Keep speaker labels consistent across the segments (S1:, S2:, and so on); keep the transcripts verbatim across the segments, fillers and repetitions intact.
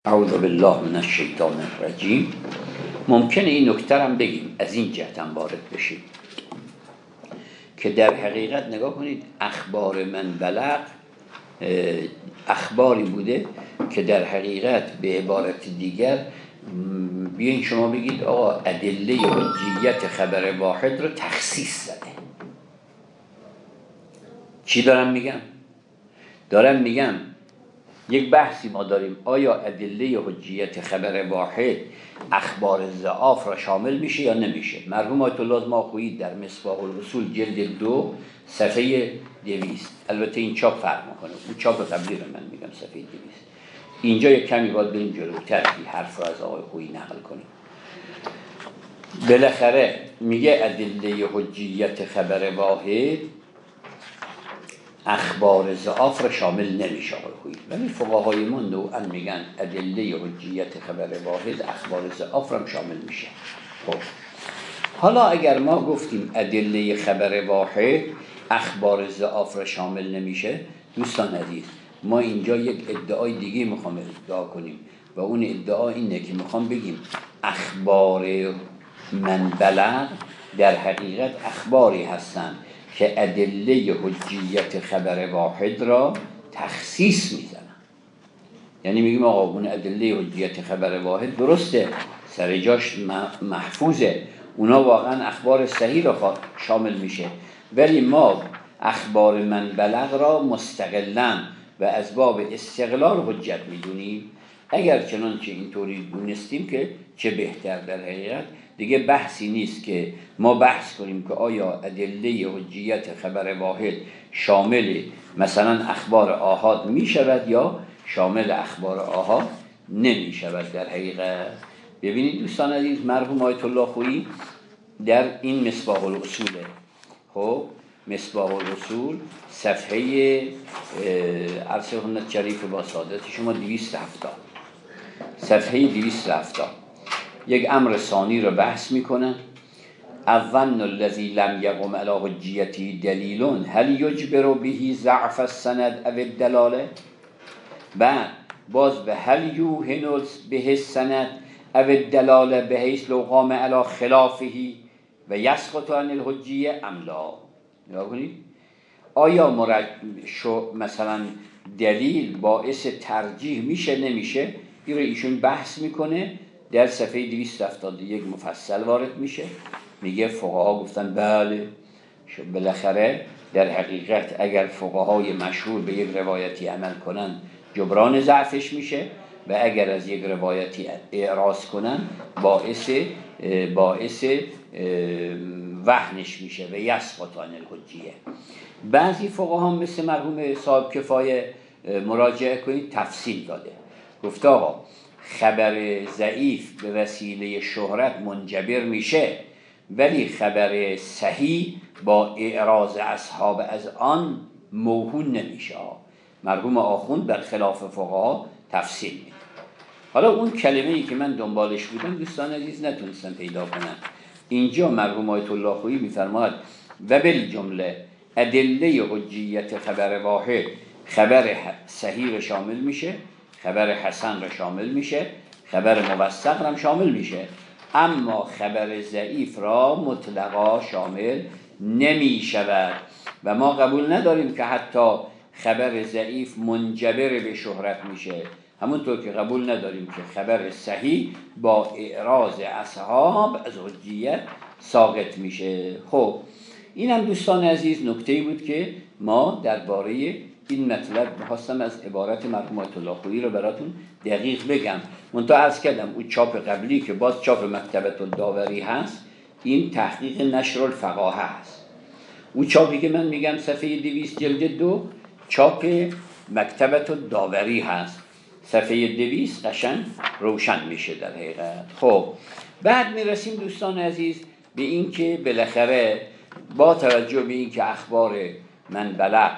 S1: اعوذ بالله من الشیطان الرجیم. ممکنه این نکته هم بگیم، از این جهت هم وارد بشیم که در حقیقت نگاه کنید، اخبار من بلغ اخباری بوده که در حقیقت به عبارت دیگر بیاین شما بگید آقا ادله حجیت خبر واحد رو تخصیص زده. چی دارم میگم؟ دارم میگم یک بحثی ما داریم، آیا ادله حجیت خبر واحد اخبار ضعاف را شامل میشه یا نمیشه؟ مرحوم آیت الله ماخویی در مصباح الرسول جلد دو صفحه دویست، البته این چاپ فرق میکنه، اون چاپ قبلی رو من میگم صفحه دویست، اینجا یک کمی باید بریم جلوتر این حرف را از آقای خویی نقل کنیم. بالاخره میگه ادله حجیت خبر واحد اخبار ضعاف را شامل نمیشه آقای خویی، ولی فقهای ما نوعا میگن ادله حجیت خبر واحد اخبار ضعاف را شامل میشه. خب حالا اگر ما گفتیم ادله خبر واحد اخبار ضعاف را شامل نمیشه، دوستان عزیز ما اینجا یک ادعای دیگه میخوام ادعا کنیم و اون ادعا اینه که میخوام بگیم اخبار من بلغ در حقیقت اخباری هستند که ادله حجیت خبر واحد را تخصیص میزنن. یعنی میگیم آقا اون ادله حجیت خبر واحد درسته، سر جاش محفوظه، اونا واقعا اخبار صحیح را شامل میشه، ولی ما اخبار من بلغ را مستقلاً و از باب استقلال حجت میدونیم. اگر چنانچه اینطوری دونستیم که چه بهتر. در حقیقت دیگه بحثی نیست که ما بحث کنیم که آیا ادله حجیت خبر واحد شامل مثلا اخبار آحاد می شود یا شامل اخبار آحاد نمی شود. در حقیقت ببینید دوستان عزیز، مرحوم آیت الله خویی در این مصباح الاصوله، خب مصباح الرسول صفحه عرص هنت شریف با سعادت شما دویست و هفتاد، صفحه دویست و هفتاد یک امر ثانی رو بحث میکنن. اول الذی لم یقم علی حجیته دلیل هل یجبر به ضعف السند او الدلاله. بعد باز به هل یوهن به السند او الدلاله بحیث لو قام علی خلافه و یسقط عن الحجیه ام لا. نگاه کنید آیا مرج... شو مثلا دلیل باعث ترجیح میشه نمیشه؟ این رو ایشون بحث میکنه در صفحه دویست و هفتاد و یک مفصل وارد میشه، میگه فقها گفتن بله بالاخره در حقیقت اگر فقهای مشهور به یک روایتی عمل کنن جبران ضعفش میشه و اگر از یک روایتی اعراض کنن باعث باعث وهنش میشه و یسقط عن الحجیه. بعضی فقها مثل مرحوم صاحب کفایه مراجعه کنید تفصیل داده، گفته آقا خبر ضعیف به وسیله شهرت منجبر میشه ولی خبر صحیح با اعراض اصحاب از آن موهون نمیشه. مرحوم آخوند در خلاف فقها تفصیل میده. حالا اون کلمه‌ای که من دنبالش بودم دوستان عزیز نتونستم پیدا کنم. اینجا مرحوم آیت الله خویی میفرماید و بالجمله ادله حجیت خبر واحد خبر صحیح شامل میشه، خبر حسن را شامل میشه، خبر موثق را شامل میشه، اما خبر ضعیف را مطلقا شامل نمی شود و ما قبول نداریم که حتی خبر ضعیف منجبر به شهرت میشه، همونطور که قبول نداریم که خبر صحیح با اعراض اصحاب از حجیت ساقط میشه. خب این هم دوستان عزیز نکته‌ای بود که ما درباره این مطلب می‌خواستم از عبارت مرحوم آیت الله خویی رو براتون دقیق بگم. منتها عرض کردم اون چاپ قبلی که باز چاپ مکتبه الداوری هست، این تحقیق نشر الفقاهه هست. اون چاپی که من میگم صفحه دویست جلد دو چاپ مکتبه الداوری هست، صفحه دویست قشنگ روشن میشه در حقیقت. خب بعد میرسیم دوستان عزیز به این که بالاخره با توجه به این که اخبار من بلغ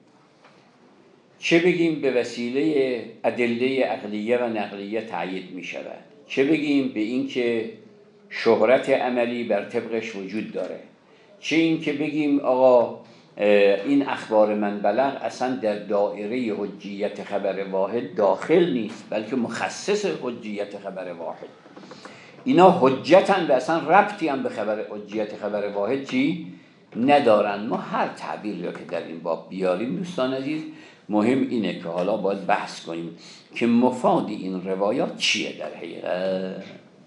S1: چه بگیم به وسیله ادله عقلیه و نقلیه تأیید می شود، چه بگیم به این که شهرت عملی بر طبقش وجود داره، چه این که بگیم آقا این اخبار من بلغ اصلا در دایره حجیت خبر واحد داخل نیست، بلکه مخصص حجیت خبر واحد. اینا حجتن و اصلا ربطی هم به خبر حجیت خبر واحد چی ندارن. ما هر تعبیری را که در این باب بیاریم دوستان عزیز، مهم اینه که حالا باید بحث کنیم که مفاد این روایات چیه در حقیقت.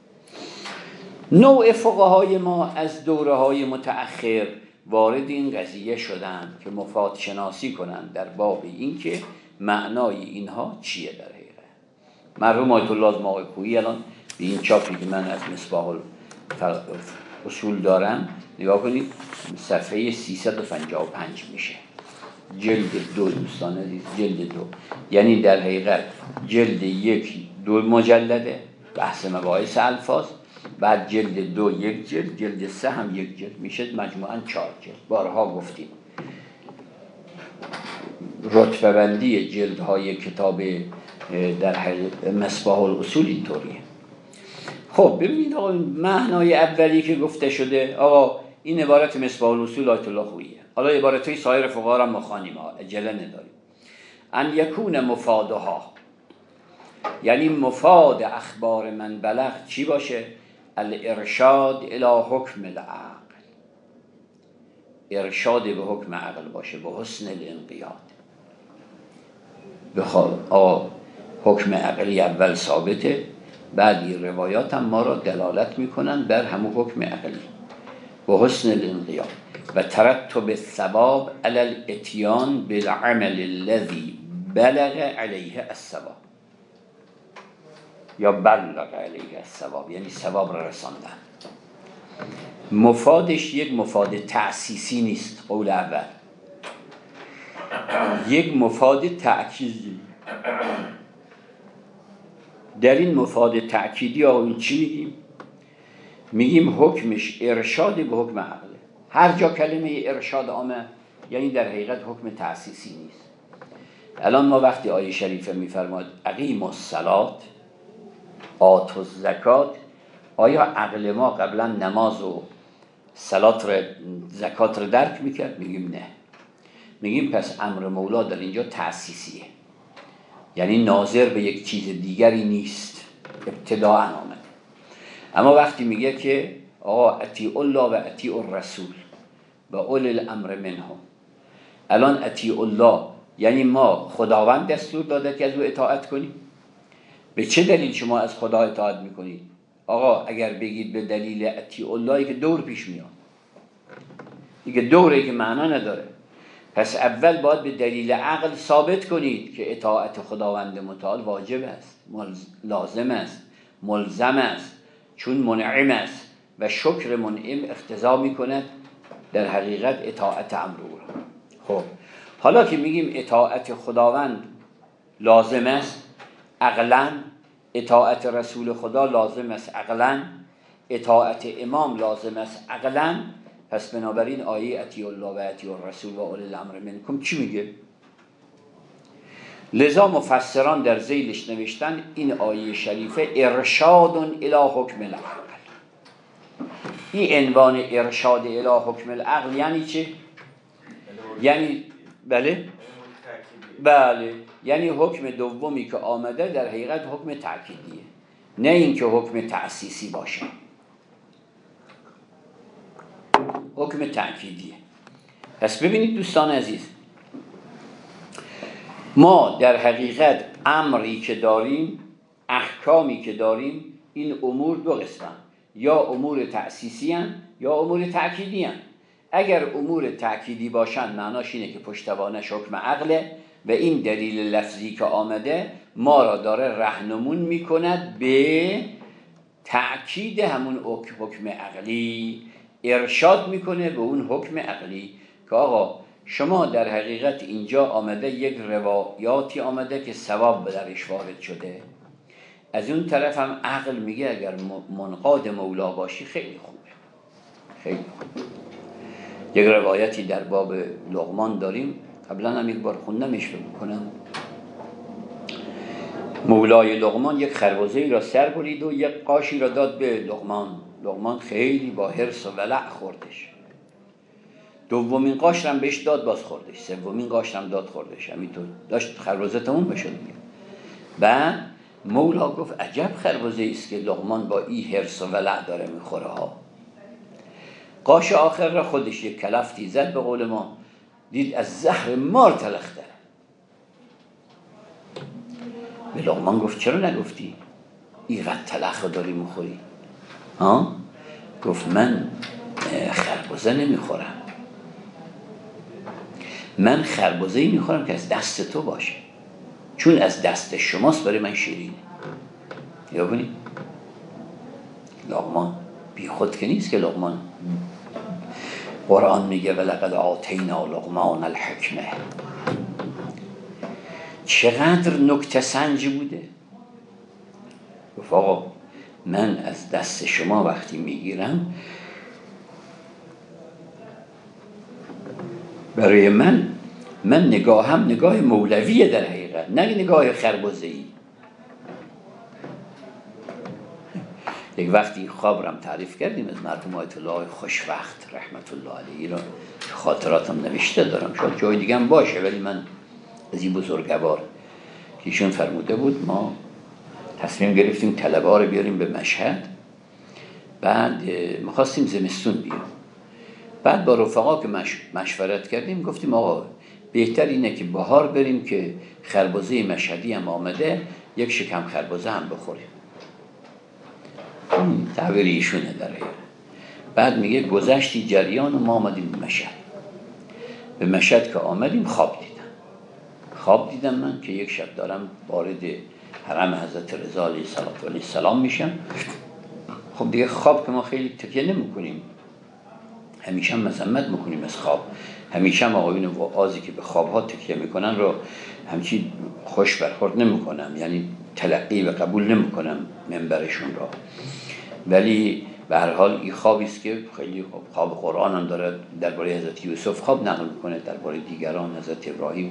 S1: نوع فقهای ما از دوره های متأخر وارد این قضیه شدن که مفاد شناسی کنن در باب این که معنای اینها چیه در حقیقت. مرحوم آیت الله الماقی الان به این چاپی که من از مصباح اصول دارم نگاه کنید، صفحه سیصد و پنجاه و پنج میشه، جلد دو دوستان عزیز، جلد دو. یعنی در حقیقت جلد یک دو مجلده بحث مباحث الفاظ، بعد جلد دو یک جلد، جلد سه هم یک جلد، میشه مجموعاً چهار جلد. بارها گفتیم رتبه بندی جلدهای کتاب در حقیقت مصباح الاصول اینطوریه. خب ببینید آقا، معنای اولی که گفته شده، آقا این عبارت مصباح الاصول آیت الله خوییه. حالا عبارتهای سایر فقها را ما خوانیم، ها عجله نداریم. ان یکون مفادها، یعنی مفاد اخبار من بلغ چی باشه؟ الارشاد الی حکم العقل، ارشاد به حکم عقل باشه، به حسن الانقیاد. بخواد حکم عقلی اول ثابته، بعد این روایات هم ما را دلالت میکنن بر همون حکم عقلی به حسن الانقیاد و ترتب الثواب علی الاتیان بالعمل الذي بلغ علیه الثواب، یا بلغ علیه الثواب، یعنی ثواب را رساندن. مفادش یک مفاد تأسیسی نیست، قول اول، یک مفاد تأکیدی. در این مفاد تأکیدی آقا این چی میگیم؟ میگیم حکمش ارشاد به حکم عقله. هر جا کلمه ارشاد آمد یعنی در حقیقت حکم تأسیسی نیست. الان ما وقتی آیه شریفه میفرماد اقیم الصلات آتوا الزکات، آیا عقل ما قبلا نماز و صلات را زکات را درک میکرد؟ میگیم نه. میگیم پس امر مولا در اینجا تأسیسیه، یعنی ناظر به یک چیز دیگری نیست، ابتداء آمد. اما وقتی میگه که آقا اطیعوا الله و اطیعوا الرسول و اولی الامر منهم، الان اطیعوا الله یعنی ما خداوند دستور داده که از او اطاعت کنیم. به چه دلیل شما از خدا اطاعت میکنید؟ آقا اگر بگید به دلیل اطیعوا الله که دور پیش میاد، دیگه دوره که معنا نداره. پس اول باید به دلیل عقل ثابت کنید که اطاعت خداوند متعال واجب است، لازم است، ملزم است، چون منعم است و شکر منعم اقتضا میکند در حقیقت اطاعت امر او. خب حالا که میگیم اطاعت خداوند لازم است عقلاً، اطاعت رسول خدا لازم است عقلاً، اطاعت امام لازم است عقلاً، پس بنابراین آیه اطیعوا الله و اطیعوا الرسول و اولی الامر منکم چی میگه؟ لذا مفسران در ذیلش نوشتن این آیه شریفه ارشاد الی حکم العقل. این عنوان ارشاد الی حکم العقل یعنی چه؟ یعنی بله؟ بله، یعنی حکم دومی که آمده در حقیقت حکم تأکیدیه، نه اینکه حکم تأسیسی باشه، حکم تأکیدیه. پس ببینید دوستان عزیز، ما در حقیقت امری که داریم، احکامی که داریم، این امور دو قسمن، یا امور تأسیسی هن یا امور تأکیدی هن. اگر امور تأکیدی باشن معناش اینه که پشتوانش حکم عقله و این دلیل لفظی که آمده ما را داره راهنمون میکند به تأکید همون حکم عقلی، ارشاد میکنه به اون حکم عقلی که آقا شما در حقیقت اینجا آمده یک روایاتی آمده که ثواب به درش وارد شده، از اون طرف هم عقل میگه اگر منقاد مولا باشی خیلی خوبه، خیلی خوبه. یک روایتی در باب لقمان داریم، قبلا هم یک بار خوندمش رو بکنم. مولای لقمان یک خربزه‌ای را سر برید و یک قاشی را داد به لقمان. لقمان خیلی با حرص و ولع خوردش. دومین قاشرم بهش داد، باز خوردش. سومین قاشرم داد، خوردش. همینطور داشت خربزه تموم بشه دیگه. بعد مولا گفت عجب خربزه ایست که لقمان با این حرص و ولع داره میخوره ها. قاش آخر را خودش یک کلفتی زد، به قول ما دید از زهر مار تلخ داره. به لقمان گفت چرا نگفتی اینقدر تلخ داری میخوری؟ ها؟ گفت من خربزه نمیخورم، من خربزه‌ای میخورم که از دست تو باشه، چون از دست شماست برای من شیرینه. یا ببینید لقمان بی خود که نیست که لقمان قرآن میگه ولقد آتینا لقمان الحکمه. چقدر نکته سنج بوده. گفت آقا من از دست شما وقتی میگیرم برای من من نگاهم نگاه مولویه در حقیقت، نه نگاه خربزه‌ای. یک وقتی خواب رم تعریف کردیم از مرحوم آیت الله خوشوقت رحمت الله علیه را، خاطراتم نوشته دارم، شاید جای دیگه هم باشه، ولی من از این بزرگوار که ایشون فرموده بود ما تصمیم گرفتیم طلبه ها رو بیاریم به مشهد، بعد می‌خواستیم زمستون بیاریم. بعد با رفقا که مش... مشورت کردیم گفتیم آقا بهتر اینه که بهار بریم که خربزه مشهدی هم آمده، یک شکم خربزه هم بخوریم. این تعبیر ایشونه داره. بعد میگه گذشتی جریان و ما آمدیم به مشهد. به مشهد که آمدیم خواب دیدم. خواب دیدم من که یک شب دارم وارد حرم حضرت رضا علیه السلام میشم. خب دیگه خواب که ما خیلی تکیه نمی کنیم، همیشه هم مذمت میکنیم از خواب. همیشه هم آقایون وعاظی که به خوابها تکیه میکنن رو همچی خوش برخورد نمیکنم، یعنی تلقی و قبول نمیکنم منبرشون را. ولی به هر حال این خوابی است که خیلی خواب قرآن هم داره، درباره حضرت یوسف خواب نقل میکنه، درباره دیگران حضرت ابراهیم.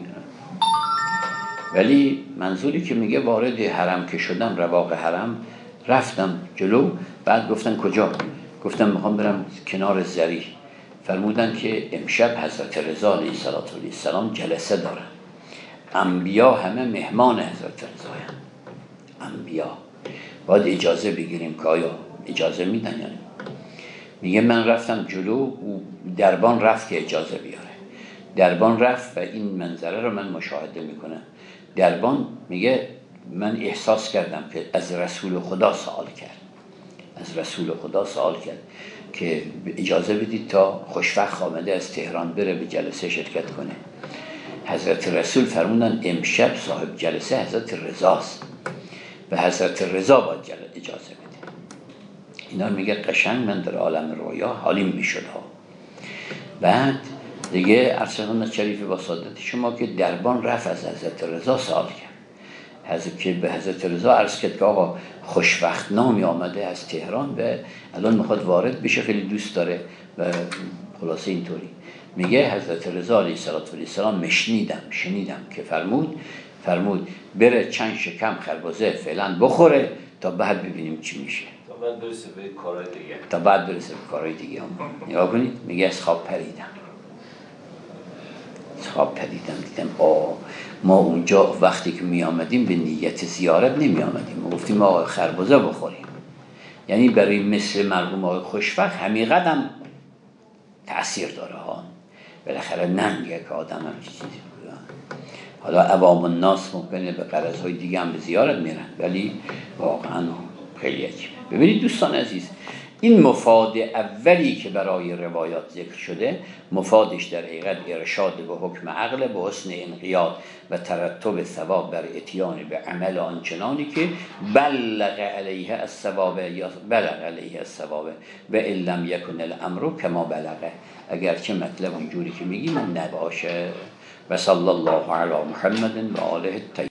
S1: ولی منظوری که میگه وارد حرم که شدم، رواق حرم رفتم جلو، بعد گفتن کجا؟ گفتم میخوام برم کنار زری. فرمودن که امشب حضرت رضا علیه السلام جلسه دارن، انبیا همه مهمان حضرت رضایند، انبیا باید اجازه بگیریم که آیا اجازه میدن یعنی. میگه من رفتم جلو، و دربان رفت که اجازه بیاره. دربان رفت و این منظره رو من مشاهده میکنم. دربان میگه من احساس کردم که از رسول خدا سوال کرد، از رسول خدا سوال کرد که اجازه بدید تا خوشوقت آمده از تهران بره به جلسه شرکت کنه. حضرت رسول فرمودن امشب صاحب جلسه حضرت رضاست و حضرت رضا باید اجازه بده. اینا میگه قشنگ من در عالم رویا حالیم میشد ها. بعد دیگه ارسلان شریف با سعادت شما که دربان رفت از حضرت رضا سوال کرد، حضرت که به حضرت رضا عرض کرد که آقا خوشوقت نامی آمده از تهران و الان میخواد وارد بشه، خیلی دوست داره و خلاصه اینطوری. میگه حضرت رضا علیه السلام مشنیدم شنیدم که فرمود فرمود بره چند شکم خربزه فعلا بخوره تا بعد ببینیم چی میشه،
S2: تا بعد برسه به کارهای دیگه
S1: تا بعد برسه به کارهای دیگه هم. نگاه کنید میگه از خواب پریدم از خواب پریدم دیدم آه ما اونجا وقتی که می آمدیم به نیت زیارت نمی آمدیم، ما گفتیم آقا خربزه بخوریم. یعنی برای مثل مرحوم آقای خوشوقت همین قدم تأثیر داره ها. بالاخره نمیگه که آدم هم چیزی بودن. حالا عوام الناس ممکنه به غرضهای دیگه هم به زیارت میرن، ولی واقعا خیلی عجیبه. ببینید دوستان عزیز، این مفاد اولی که برای روایات ذکر شده، مفادش در حقیقت ارشاد به حکم عقل به حسن انقیاد و ترتب ثواب بر اتیان به عمل آنچنانی که بلغ علیه الثواب یا بلغ علیه الثواب و ان لم یکن الامر کما بلغه، اگرچه مطلب اونجوری که میگیم نباشه. و صلی الله علی محمد و آله الطاهرین.